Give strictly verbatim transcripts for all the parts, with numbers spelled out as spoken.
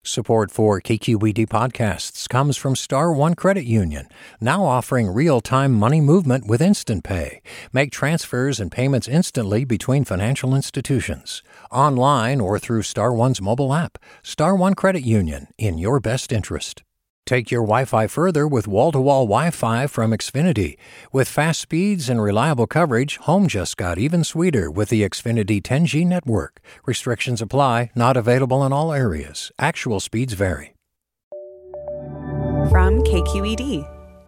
Support for K Q E D podcasts comes from Star One Credit Union, now offering real-time money movement with Instant Pay. Make transfers and payments instantly between financial institutions, online or through Star One's mobile app. Star One Credit Union, in your best interest. Take your Wi-Fi further with wall-to-wall Wi-Fi from Xfinity. With fast speeds and reliable coverage, home just got even sweeter with the Xfinity ten G network. Restrictions apply, not available in all areas. Actual speeds vary. From K Q E D.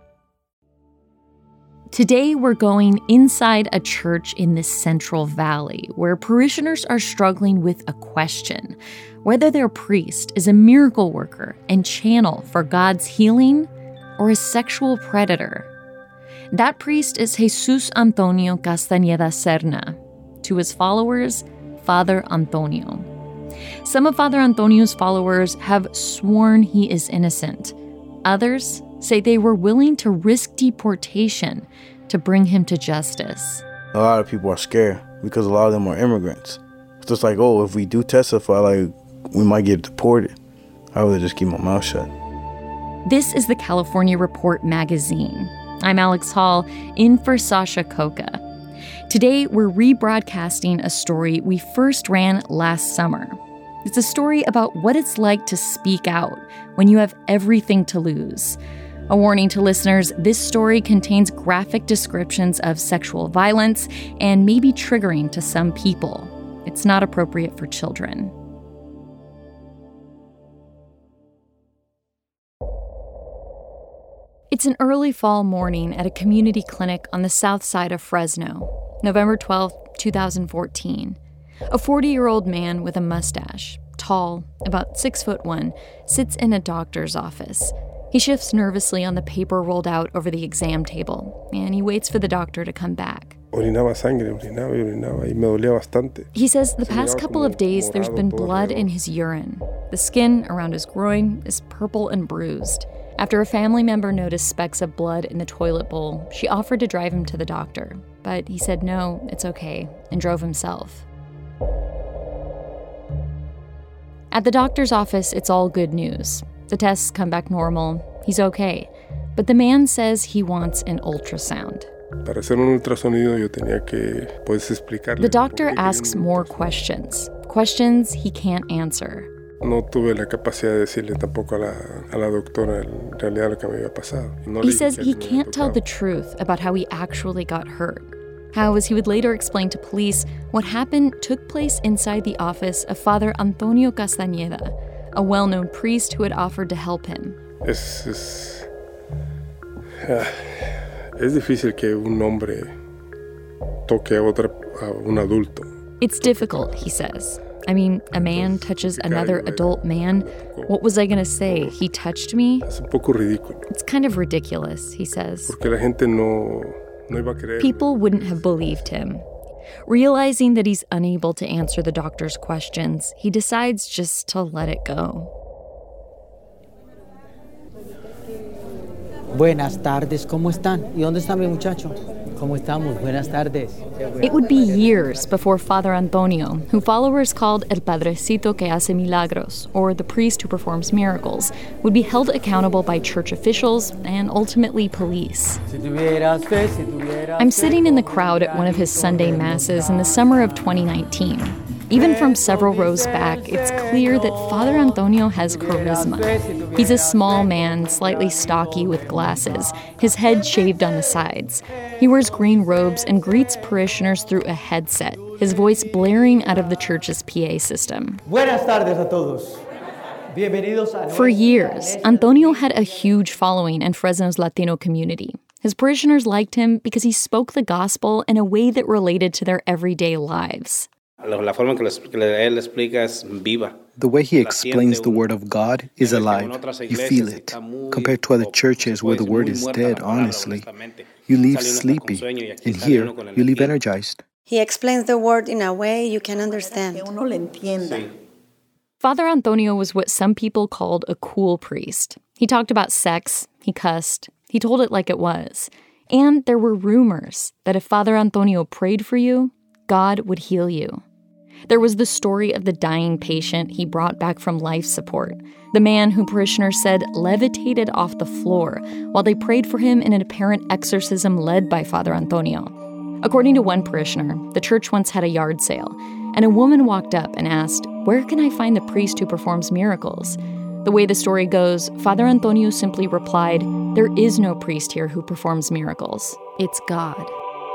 Today, we're going inside a church in the Central Valley, where parishioners are struggling with a question: whether their priest is a miracle worker and channel for God's healing or a sexual predator. That priest is Jesus Antonio Castañeda Serna. To his followers, Father Antonio. Some of Father Antonio's followers have sworn he is innocent. Others say they were willing to risk deportation to bring him to justice. A lot of people are scared because a lot of them are immigrants. It's just like, oh, if we do testify, like, we might get deported. I would just keep my mouth shut. This is the California Report magazine. I'm Alex Hall, in for Sasha Coca. Today, we're rebroadcasting a story we first ran last summer. It's a story about what it's like to speak out when you have everything to lose. A warning to listeners, this story contains graphic descriptions of sexual violence and may be triggering to some people. It's not appropriate for children. It's an early fall morning at a community clinic on the south side of Fresno, November twelfth, twenty fourteen. A forty-year-old man with a mustache, tall, about six foot one, sits in a doctor's office. He shifts nervously on the paper rolled out over the exam table, and he waits for the doctor to come back. Orinaba sangre, orinaba y orinaba, y me dolía bastante. He says the past couple of days there's been blood in his urine. The skin around his groin is purple and bruised. After a family member noticed specks of blood in the toilet bowl, she offered to drive him to the doctor. But he said no, it's okay, and drove himself. At the doctor's office, it's all good news. The tests come back normal. He's okay. But the man says he wants an ultrasound. The doctor asks more questions. Questions he can't answer. He says he can't tell the truth about how he actually got hurt. How, as he would later explain to police, what happened took place inside the office of Father Antonio Castañeda, a well-known priest who had offered to help him. Es, es, uh, es difícil que un hombre toque a, otra, a un adulto. It's difficult, he says. I mean, a man touches another adult man. What was I going to say? He touched me? Es un poco ridículo. It's kind of ridiculous, he says. Porque la gente no... People wouldn't have believed him. Realizing that he's unable to answer the doctor's questions, he decides just to let it go. Buenas tardes, ¿cómo están? ¿Y dónde está mi muchacho? ¿Cómo estamos? Buenas tardes. It would be years before Father Antonio, who followers called El Padrecito que hace milagros, or the priest who performs miracles, would be held accountable by church officials and ultimately police. I'm sitting in the crowd at one of his Sunday masses in the summer of twenty nineteen. Even from several rows back, it's clear that Father Antonio has charisma. He's a small man, slightly stocky with glasses, his head shaved on the sides. He wears green robes and greets parishioners through a headset, his voice blaring out of the church's P A system. Buenas tardes a todos. For years, Antonio had a huge following in Fresno's Latino community. His parishioners liked him because he spoke the gospel in a way that related to their everyday lives. The way he explains the word of God is alive. You feel it. Compared to other churches where the word is dead, honestly, you leave sleepy. And here, you leave energized. He explains the word in a way you can understand. Father Antonio was what some people called a cool priest. He talked about sex, he cussed, he told it like it was. And there were rumors that if Father Antonio prayed for you, God would heal you. There was the story of the dying patient he brought back from life support, the man who parishioners said levitated off the floor while they prayed for him in an apparent exorcism led by Father Antonio. According to one parishioner, the church once had a yard sale, and a woman walked up and asked, "Where can I find the priest who performs miracles?" The way the story goes, Father Antonio simply replied, "There is no priest here who performs miracles. It's God."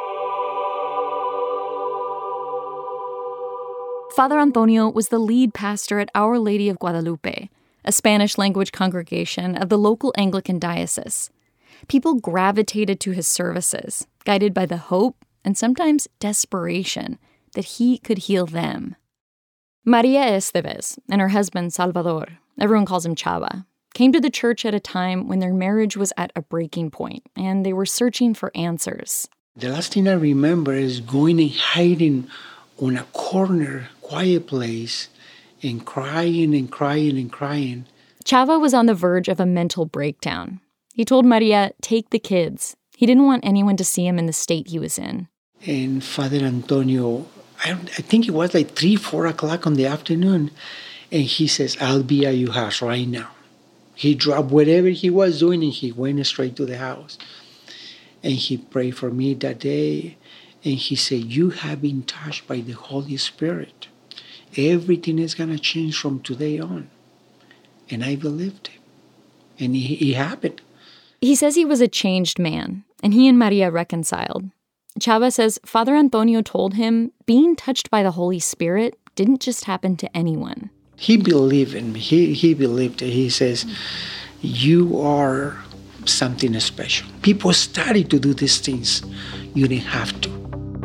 Father Antonio was the lead pastor at Our Lady of Guadalupe, a Spanish-language congregation of the local Anglican diocese. People gravitated to his services, guided by the hope and sometimes desperation that he could heal them. Maria Esteves and her husband Salvador, everyone calls him Chava, came to the church at a time when their marriage was at a breaking point and they were searching for answers. The last thing I remember is going and hiding on a corner, quiet place, and crying and crying and crying. Chava was on the verge of a mental breakdown. He told Maria, take the kids. He didn't want anyone to see him in the state he was in. And Father Antonio, I, I think it was like three, four o'clock in the afternoon, and he says, I'll be at your house right now. He dropped whatever he was doing and he went straight to the house. And he prayed for me that day, and he said, you have been touched by the Holy Spirit. Everything is going to change from today on. And I believed him. And it, it happened. He says he was a changed man, and he and Maria reconciled. Chava says Father Antonio told him being touched by the Holy Spirit didn't just happen to anyone. He believed in me. He, he believed it. He says, you are something special. People started to do these things. You didn't have to.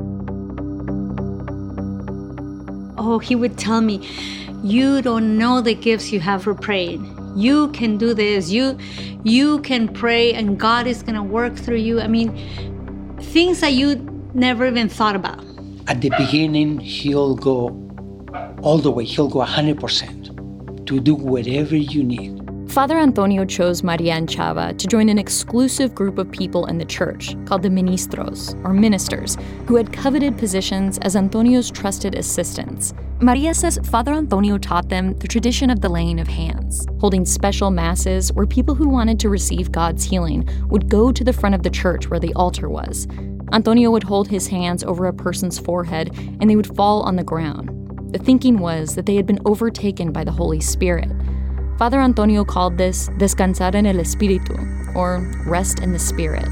Oh, he would tell me, you don't know the gifts you have for praying. You can do this. You, you can pray and God is going to work through you. I mean, things that you never even thought about. At the beginning, he'll go all the way. He'll go one hundred percent to do whatever you need. Father Antonio chose Maria and Chava to join an exclusive group of people in the church called the ministros, or ministers, who had coveted positions as Antonio's trusted assistants. Maria says Father Antonio taught them the tradition of the laying of hands, holding special masses where people who wanted to receive God's healing would go to the front of the church where the altar was. Antonio would hold his hands over a person's forehead and they would fall on the ground. The thinking was that they had been overtaken by the Holy Spirit. Father Antonio called this descansar en el espíritu, or rest in the spirit.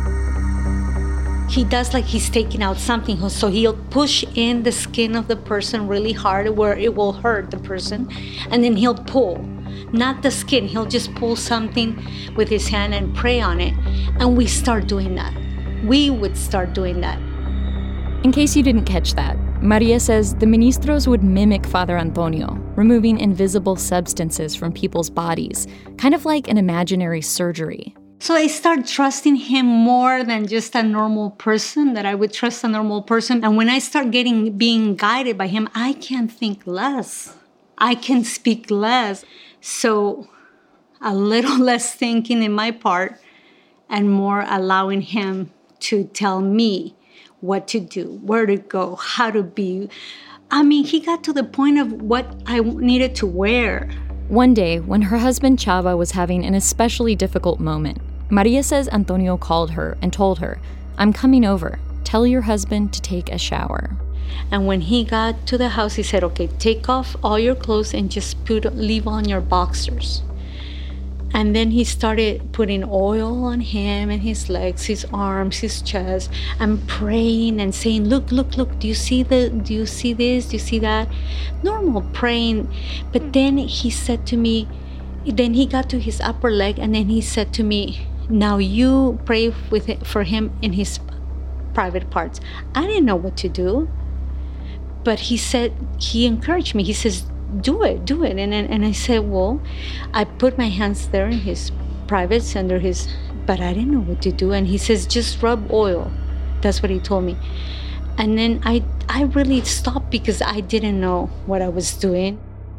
He does like he's taking out something, so he'll push in the skin of the person really hard where it will hurt the person, and then he'll pull. Not the skin, he'll just pull something with his hand and pray on it. And we start doing that. We would start doing that. In case you didn't catch that, Maria says the ministros would mimic Father Antonio, removing invisible substances from people's bodies, kind of like an imaginary surgery. So I start trusting him more than just a normal person, that I would trust a normal person. And when I start getting being guided by him, I can think less. I can speak less. So a little less thinking in my part and more allowing him to tell me what to do, where to go, how to be. I mean, he got to the point of what I needed to wear. One day, when her husband Chava was having an especially difficult moment, Maria says Antonio called her and told her, I'm coming over. Tell your husband to take a shower. And when he got to the house, he said, okay, take off all your clothes and just put leave on your boxers. And then he started putting oil on him and his legs, his arms, his chest, and praying and saying, look, look, look, do you see the, do you see this? Do you see that? Normal praying. But then he said to me, then he got to his upper leg and then he said to me, now you pray with it for him in his private parts. I didn't know what to do. But he said, he encouraged me. He says, do it, do it. And, and and I said, well, I put my hands there in his privates under his, but I didn't know what to do. And he says, just rub oil. That's what he told me. And then I, I really stopped because I didn't know what I was doing.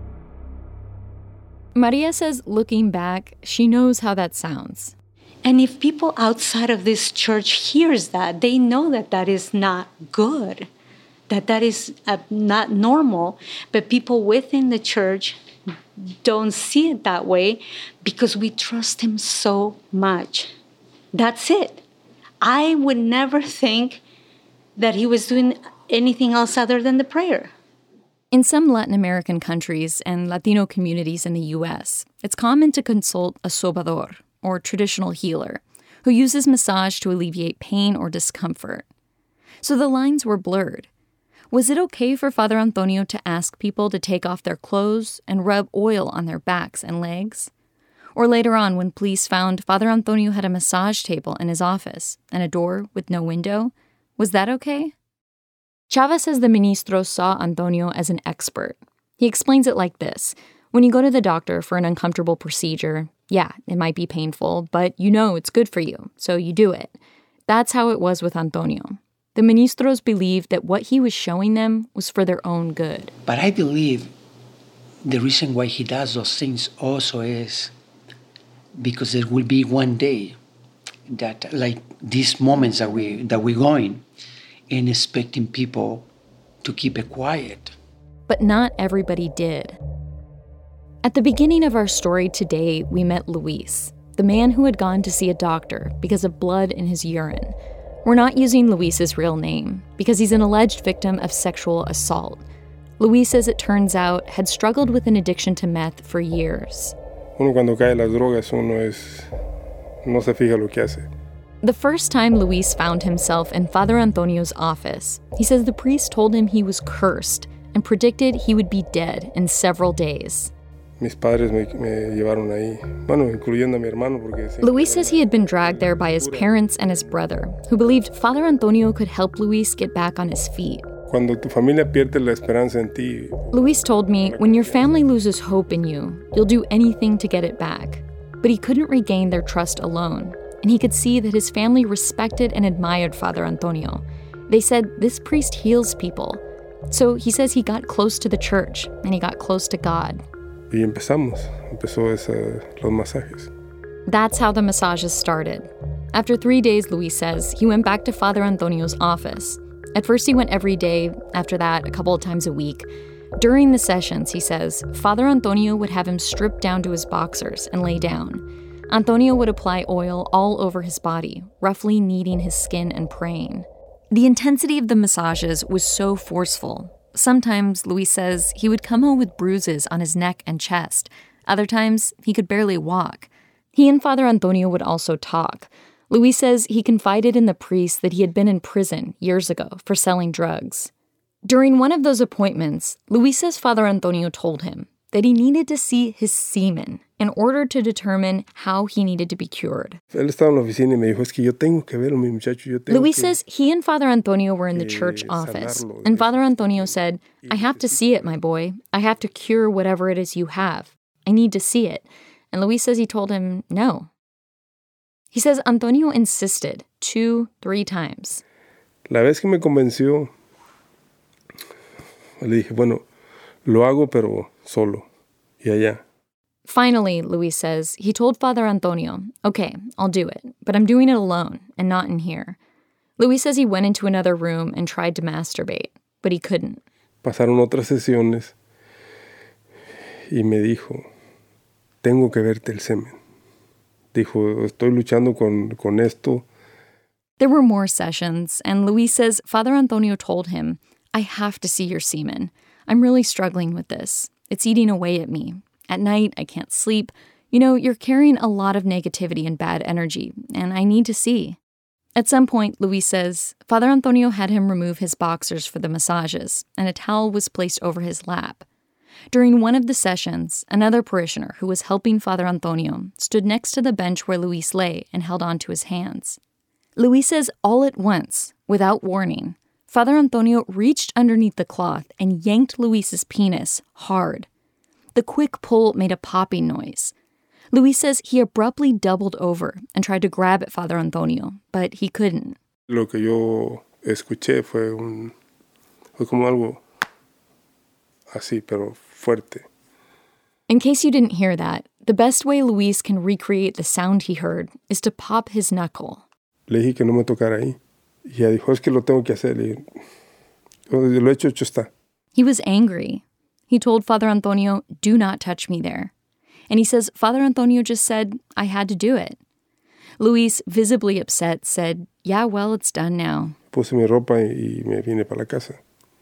Maria says, looking back, she knows how that sounds. And if people outside of this church hears that, they know that that is not good. that that is uh, not normal, but people within the church don't see it that way because we trust him so much. That's it. I would never think that he was doing anything else other than the prayer. In some Latin American countries and Latino communities in the U S, it's common to consult a sobador, or traditional healer, who uses massage to alleviate pain or discomfort. So the lines were blurred. Was it okay for Father Antonio to ask people to take off their clothes and rub oil on their backs and legs? Or later on, when police found Father Antonio had a massage table in his office and a door with no window, was that okay? Chava says the ministro saw Antonio as an expert. He explains it like this. When you go to the doctor for an uncomfortable procedure, yeah, it might be painful, but you know it's good for you, so you do it. That's how it was with Antonio. The ministros believed that what he was showing them was for their own good. But I believe the reason why he does those things also is because there will be one day that, like these moments that, we, that we're going, and expecting people to keep it quiet. But not everybody did. At the beginning of our story today, we met Luis, the man who had gone to see a doctor because of blood in his urine. We're not using Luis's real name because he's an alleged victim of sexual assault. Luis, as it turns out, had struggled with an addiction to meth for years. Uno cuando cae en las drogas, uno es, no se fija lo que hace. The first time Luis found himself in Father Antonio's office, he says the priest told him he was cursed and predicted he would be dead in several days. Mis padres me, me llevaron ahí, bueno, incluyendo a mi hermano, porque... Luis says he had been dragged there by his parents and his brother, who believed Father Antonio could help Luis get back on his feet. Cuando tu familia pierde la esperanza en ti... Luis told me, when your family loses hope in you, you'll do anything to get it back. But he couldn't regain their trust alone, and he could see that his family respected and admired Father Antonio. They said, this priest heals people. So he says he got close to the church, and he got close to God. Y empezamos, empezó esa, los masajes. That's how the massages started. After three days, Luis says, he went back to Father Antonio's office. At first he went every day, after that a couple of times a week. During the sessions, he says, Father Antonio would have him strip down to his boxers and lay down. Antonio would apply oil all over his body, roughly kneading his skin and praying. The intensity of the massages was so forceful. Sometimes, Luis says, he would come home with bruises on his neck and chest. Other times, he could barely walk. He and Father Antonio would also talk. Luis says he confided in the priest that he had been in prison years ago for selling drugs. During one of those appointments, Luis says Father Antonio told him that he needed to see his semen in order to determine how he needed to be cured. Él estaba en la oficina y me dijo, es que yo tengo que ver a mi muchacho, yo tengo Luis que, says he and Father Antonio were in the church office, and Father Antonio said, I have to see it, my boy. I have to cure whatever it is you have. I need to see it. And Luis says he told him no. He says Antonio insisted two, three times. La vez que me convenció, le dije, bueno, lo hago pero solo, y allá. Finally, Luis says, he told Father Antonio, okay, I'll do it, but I'm doing it alone and not in here. Luis says he went into another room and tried to masturbate, but he couldn't. Pasaron otras sesiones y me dijo, tengo que verte el semen. Dijo, estoy luchando con, con esto. There were more sessions, and Luis says Father Antonio told him, I have to see your semen. I'm really struggling with this. It's eating away at me. At night, I can't sleep. You know, you're carrying a lot of negativity and bad energy, and I need to see. At some point, Luis says, Father Antonio had him remove his boxers for the massages, and a towel was placed over his lap. During one of the sessions, another parishioner who was helping Father Antonio stood next to the bench where Luis lay and held onto his hands. Luis says all at once, without warning, Father Antonio reached underneath the cloth and yanked Luis's penis hard. The quick pull made a popping noise. Luis says he abruptly doubled over and tried to grab at Father Antonio, but he couldn't. Lo que yo escuché fue un, fue como algo así, pero fuerte. In case you didn't hear that, the best way Luis can recreate the sound he heard is to pop his knuckle. Le dije que no me tocara ahí. Y ella dijo, es que lo tengo que hacer. Le dije, Lo hecho, hecho está. He was angry. He told Father Antonio, do not touch me there. And he says Father Antonio just said, I had to do it. Luis, visibly upset, said, yeah, well, it's done now. Puse mi ropa y me vine para la casa.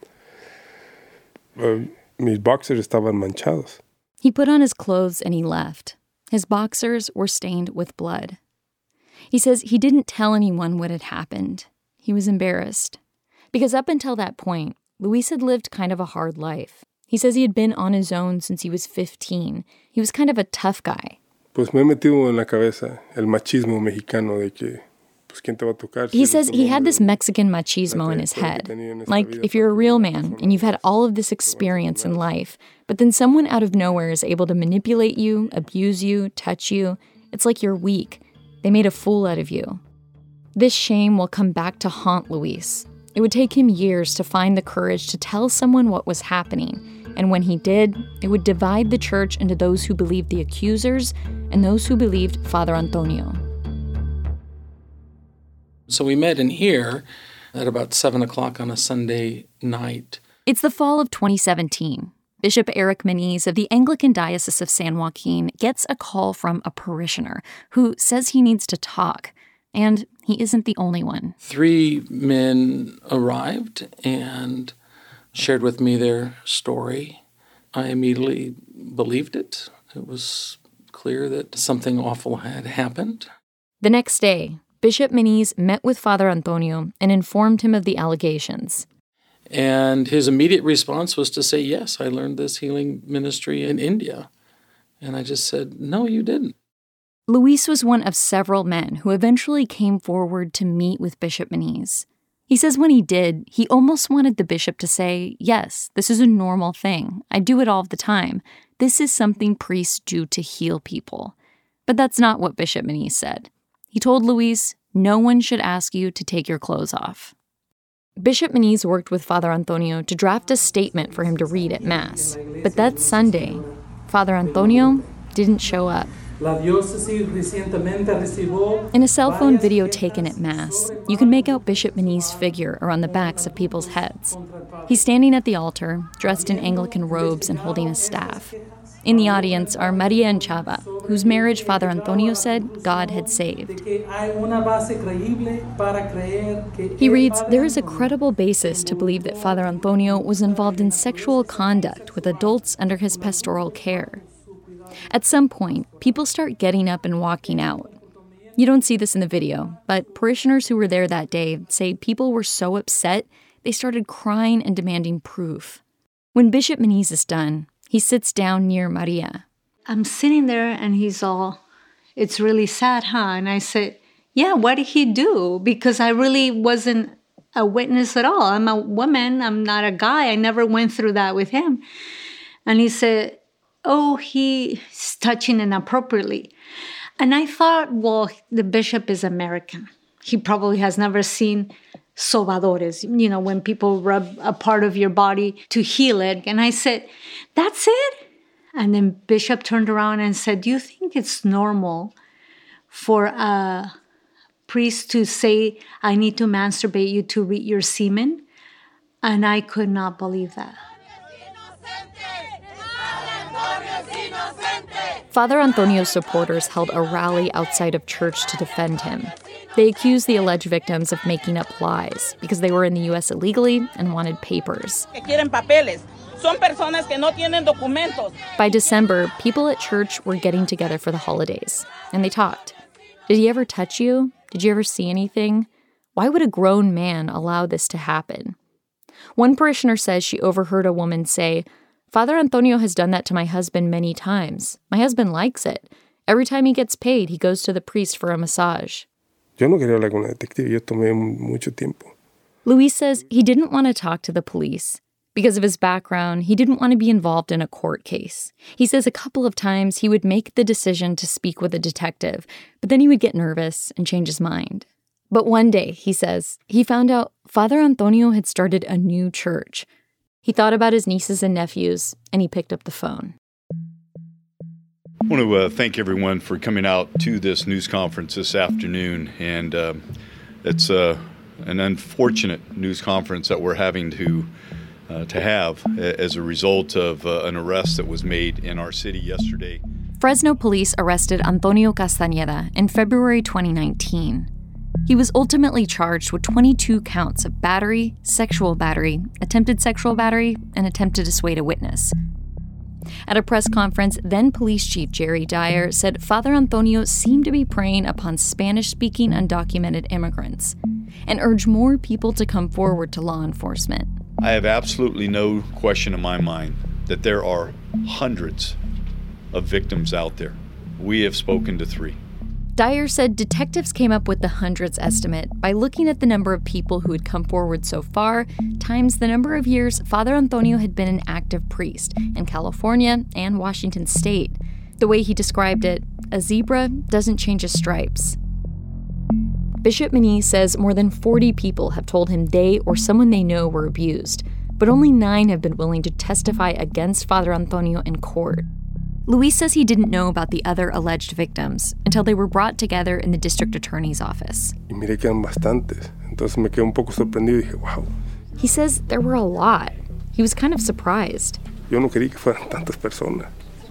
Uh, mis boxers estaban manchados. He put on his clothes and he left. His boxers were stained with blood. He says he didn't tell anyone what had happened. He was embarrassed. Because up until that point, Luis had lived kind of a hard life. He says he had been on his own since he was fifteen. He was kind of a tough guy. Pues me he metido en la cabeza el machismo mexicano de que pues quién te va a tocar. He says he had this Mexican machismo in his head. Like, if you're a real man and you've had all of this experience in life, but then someone out of nowhere is able to manipulate you, abuse you, touch you, it's like you're weak. They made a fool out of you. This shame will come back to haunt Luis. It would take him years to find the courage to tell someone what was happening. And when he did, it would divide the church into those who believed the accusers and those who believed Father Antonio. So we met in here at about seven o'clock on a Sunday night. It's the fall of twenty seventeen. Bishop Eric Menees of the Anglican Diocese of San Joaquin gets a call from a parishioner who says he needs to talk. And he isn't the only one. Three men arrived and shared with me their story. I immediately believed it. It was clear that something awful had happened. The next day, Bishop Menees met with Father Antonio and informed him of the allegations. And his immediate response was to say, yes, I learned this healing ministry in India. And I just said, no, you didn't. Luis was one of several men who eventually came forward to meet with Bishop Menees. He says when he did, he almost wanted the bishop to say, yes, this is a normal thing. I do it all the time. This is something priests do to heal people. But that's not what Bishop Menees said. He told Luis, no one should ask you to take your clothes off. Bishop Menees worked with Father Antonio to draft a statement for him to read at Mass. But that Sunday, Father Antonio didn't show up. In a cell phone video taken at Mass, you can make out Bishop Menees' figure around the backs of people's heads. He's standing at the altar, dressed in Anglican robes and holding a staff. In the audience are Maria and Chava, whose marriage Father Antonio said God had saved. He reads, there is a credible basis to believe that Father Antonio was involved in sexual conduct with adults under his pastoral care. At some point, people start getting up and walking out. You don't see this in the video, but parishioners who were there that day say people were so upset, they started crying and demanding proof. When Bishop Menees is done, he sits down near Maria. I'm sitting there and he's all, it's really sad, huh? And I said, yeah, what did he do? Because I really wasn't a witness at all. I'm a woman, I'm not a guy. I never went through that with him. And he said, oh, he's touching inappropriately. And I thought, well, the bishop is American. He probably has never seen sobadores, you know, when people rub a part of your body to heal it. And I said, that's it? And then Bishop turned around and said, do you think it's normal for a priest to say, I need to masturbate you to read your semen? And I could not believe that. Father Antonio's supporters held a rally outside of church to defend him. They accused the alleged victims of making up lies because they were in the U S illegally and wanted papers. By December, people at church were getting together for the holidays, and they talked. Did he ever touch you? Did you ever see anything? Why would a grown man allow this to happen? One parishioner says she overheard a woman say, Father Antonio has done that to my husband many times. My husband likes it. Every time he gets paid, he goes to the priest for a massage. Yo no quería hablar con la detective. Yo tomé mucho tiempo. Luis says he didn't want to talk to the police. Because of his background, he didn't want to be involved in a court case. He says a couple of times he would make the decision to speak with a detective, but then he would get nervous and change his mind. But one day, he says, he found out Father Antonio had started a new church. He thought about his nieces and nephews, and he picked up the phone. I want to uh, thank everyone for coming out to this news conference this afternoon. And uh, it's uh, an unfortunate news conference that we're having to uh, to have as a result of uh, an arrest that was made in our city yesterday. Fresno police arrested Antonio Castañeda in February twenty nineteen. He was ultimately charged with twenty-two counts of battery, sexual battery, attempted sexual battery, and attempt to dissuade a witness. At a press conference, then Police Chief Jerry Dyer said Father Antonio seemed to be preying upon Spanish-speaking undocumented immigrants and urged more people to come forward to law enforcement. I have absolutely no question in my mind that there are hundreds of victims out there. We have spoken to three. Dyer said detectives came up with the hundreds estimate by looking at the number of people who had come forward so far times the number of years Father Antonio had been an active priest in California and Washington state. The way he described it, a zebra doesn't change its stripes. Bishop Mení says more than forty people have told him they or someone they know were abused, but only nine have been willing to testify against Father Antonio in court. Luis says he didn't know about the other alleged victims until they were brought together in the district attorney's office. Y miré que eran bastantes. Entonces me quedé un poco sorprendido y dije, wow. He says there were a lot. He was kind of surprised. Yo no quería que fueran tantas personas.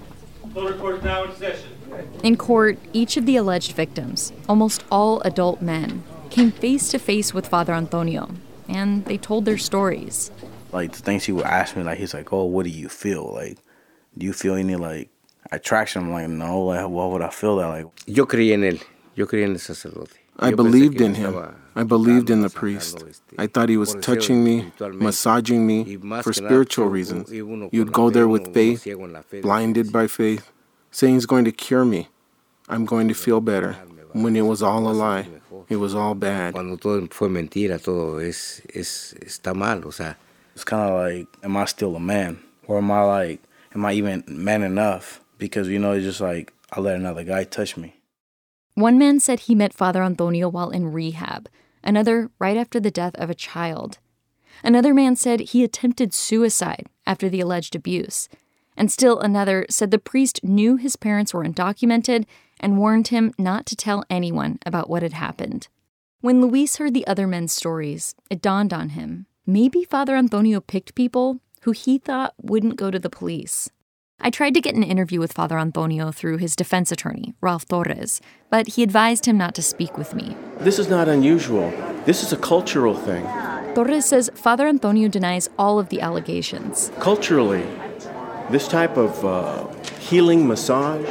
Full report now in session. In court, each of the alleged victims, almost all adult men, came face to face with Father Antonio, and they told their stories. Like the things he would ask me, like he's like, "Oh, what do you feel? Like, do you feel any like attraction?" I'm like, "No." Like, what would I feel that like? Yo creí en él. Yo creí en el sacerdote. I believed in him. I believed in the priest. I thought he was touching me, massaging me for spiritual reasons. You'd go there with faith, blinded by faith, saying he's going to cure me. I'm going to feel better. When it was all a lie, it was all bad. Cuando todo fue mentira, todo es es está mal, o sea. It's kind of like, am I still a man? Or am I like, am I even man enough? Because, you know, it's just like, I let another guy touch me. One man said he met Father Antonio while in rehab, another right after the death of a child. Another man said he attempted suicide after the alleged abuse. And still another said the priest knew his parents were undocumented and warned him not to tell anyone about what had happened. When Luis heard the other men's stories, it dawned on him. Maybe Father Antonio picked people who he thought wouldn't go to the police. I tried to get an interview with Father Antonio through his defense attorney, Ralph Torres, but he advised him not to speak with me. This is not unusual. This is a cultural thing. Torres says Father Antonio denies all of the allegations. Culturally, this type of uh, healing massage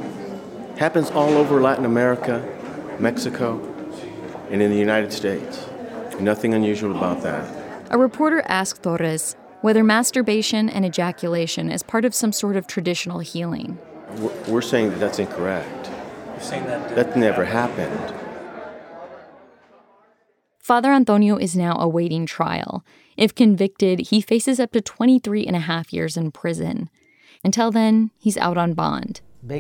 happens all over Latin America, Mexico, and in the United States. Nothing unusual about that. A reporter asked Torres whether masturbation and ejaculation is part of some sort of traditional healing. We're saying that that's incorrect. You're saying that that never happened. Father Antonio is now awaiting trial. If convicted, he faces up to twenty-three and a half years in prison. Until then, he's out on bond.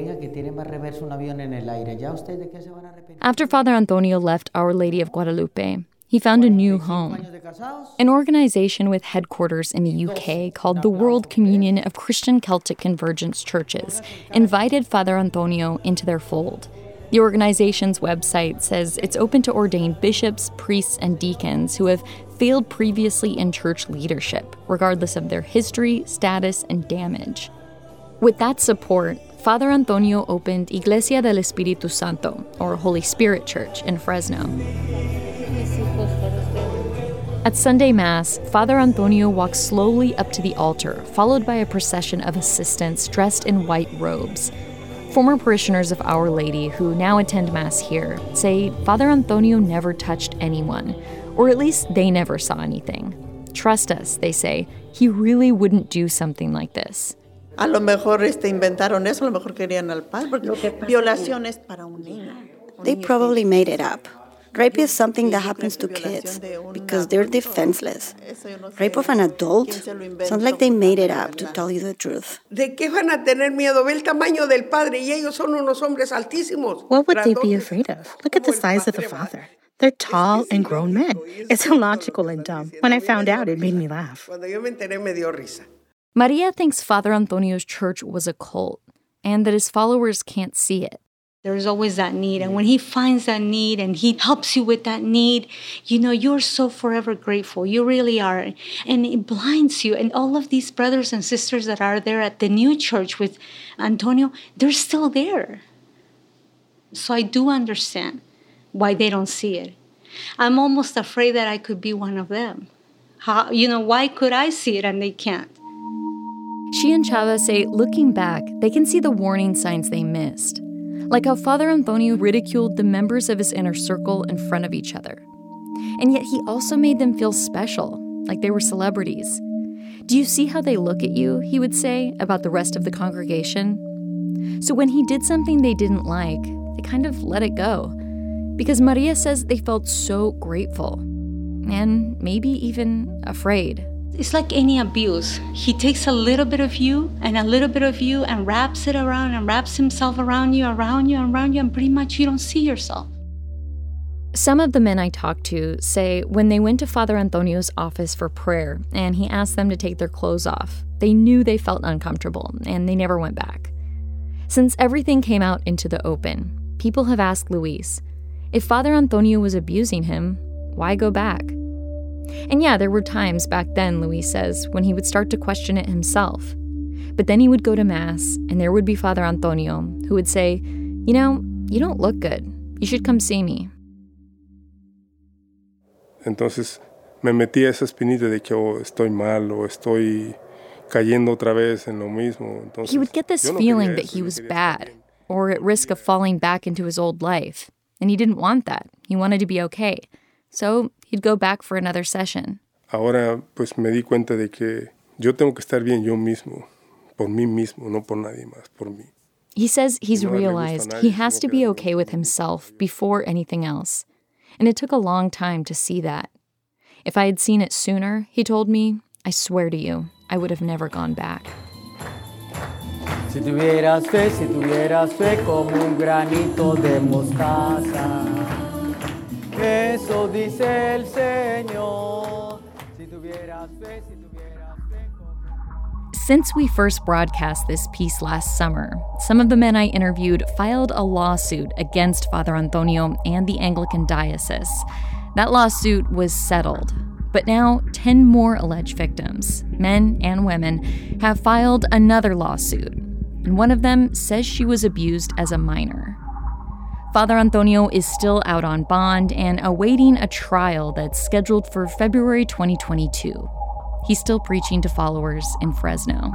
After Father Antonio left Our Lady of Guadalupe, he found a new home. An organization with headquarters in the U K called the World Communion of Christian Celtic Convergence Churches invited Father Antonio into their fold. The organization's website says it's open to ordained bishops, priests, and deacons who have failed previously in church leadership, regardless of their history, status, and damage. With that support, Father Antonio opened Iglesia del Espíritu Santo, or Holy Spirit Church, in Fresno. At Sunday Mass, Father Antonio walks slowly up to the altar, followed by a procession of assistants dressed in white robes. Former parishioners of Our Lady who now attend Mass here say Father Antonio never touched anyone, or at least they never saw anything. Trust us, they say, he really wouldn't do something like this. A lo mejor este inventaron eso, a lo mejor querían al padre, porque violación es para un niño. They probably made it up. Rape is something that happens to kids because they're defenseless. Rape of an adult sounds like they made it up, to tell you the truth. ¿De qué van a tener miedo? Ve el tamaño del padre y ellos son unos hombres altísimos. What would they be afraid of? Look at the size of the father. They're tall and grown men. It's illogical and dumb. When I found out, it made me laugh. Cuando yo me enteré, me dio risa. Maria thinks Father Antonio's church was a cult and that his followers can't see it. There's always that need. And when he finds that need and he helps you with that need, you know, you're so forever grateful. You really are. And it blinds you. And all of these brothers and sisters that are there at the new church with Antonio, they're still there. So I do understand why they don't see it. I'm almost afraid that I could be one of them. How, you know, why could I see it and they can't? She and Chava say, looking back, they can see the warning signs they missed. Like how Father Antonio ridiculed the members of his inner circle in front of each other. And yet he also made them feel special, like they were celebrities. Do you see how they look at you, he would say, about the rest of the congregation? So when he did something they didn't like, they kind of let it go. Because Maria says they felt so grateful. And maybe even afraid. It's like any abuse. He takes a little bit of you and a little bit of you and wraps it around and wraps himself around you, around you, around you, and pretty much you don't see yourself. Some of the men I talked to say when they went to Father Antonio's office for prayer and he asked them to take their clothes off, they knew they felt uncomfortable and they never went back. Since everything came out into the open, people have asked Luis, if Father Antonio was abusing him, why go back? And yeah, there were times back then, Luis says, when he would start to question it himself. But then he would go to Mass, and there would be Father Antonio, who would say, you know, you don't look good. You should come see me. Entonces me metí a esa espinita de que oh, estoy mal o estoy cayendo otra vez en lo mismo. Entonces, he would get this no feeling that he was bad, or at risk of falling back into his old life. And he didn't want that. He wanted to be okay. So he'd go back for another session. Ahora pues me di cuenta de que yo tengo que estar bien yo mismo, por mí mismo, no por nadie más, por mí. He says he's realized he has to be okay with himself before anything else. And it took a long time to see that. If I had seen it sooner, he told me, I swear to you, I would have never gone back. Si tuvieras fe, si tuvieras fe como un granito de mostaza. Eso dice el Señor. Si tuvieras fe, si tuvieras fe como... Since we first broadcast this piece last summer, some of the men I interviewed filed a lawsuit against Father Antonio and the Anglican diocese. That lawsuit was settled. But now, ten more alleged victims, men and women, have filed another lawsuit. And one of them says she was abused as a minor. Father Antonio is still out on bond and awaiting a trial that's scheduled for February twenty twenty-two. He's still preaching to followers in Fresno.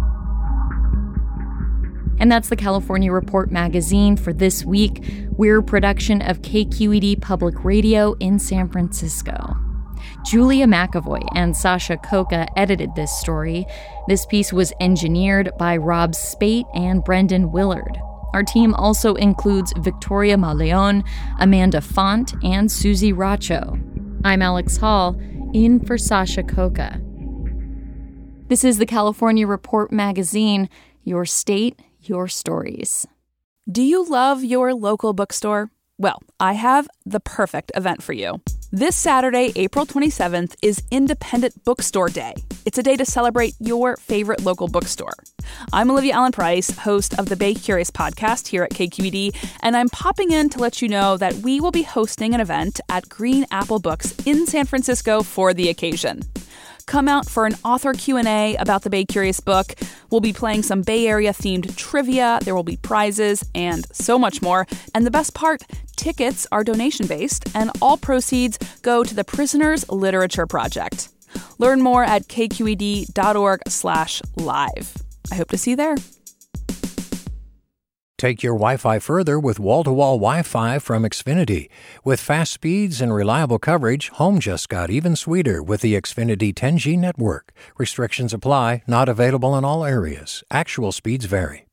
And that's the California Report magazine for this week. We're a production of K Q E D Public Radio in San Francisco. Julia McAvoy and Sasha Coca edited this story. This piece was engineered by Rob Spate and Brendan Willard. Our team also includes Victoria Maleon, Amanda Font, and Susie Racho. I'm Alex Hall, in for Sasha Coca. This is the California Report magazine, your state, your stories. Do you love your local bookstore? Well, I have the perfect event for you. This Saturday, April twenty-seventh, is Independent Bookstore Day. It's a day to celebrate your favorite local bookstore. I'm Olivia Allen Price, host of the Bay Curious podcast here at K Q E D, and I'm popping in to let you know that we will be hosting an event at Green Apple Books in San Francisco for the occasion. Come out for an author Q and A about the Bay Curious book. We'll be playing some Bay Area-themed trivia, there will be prizes, and so much more. And the best part, tickets are donation-based, and all proceeds go to the Prisoners Literature Project. Learn more at kqed.org slash live. I hope to see you there. Take your Wi-Fi further with wall-to-wall Wi-Fi from Xfinity. With fast speeds and reliable coverage, home just got even sweeter with the Xfinity ten G network. Restrictions apply, not available in all areas. Actual speeds vary.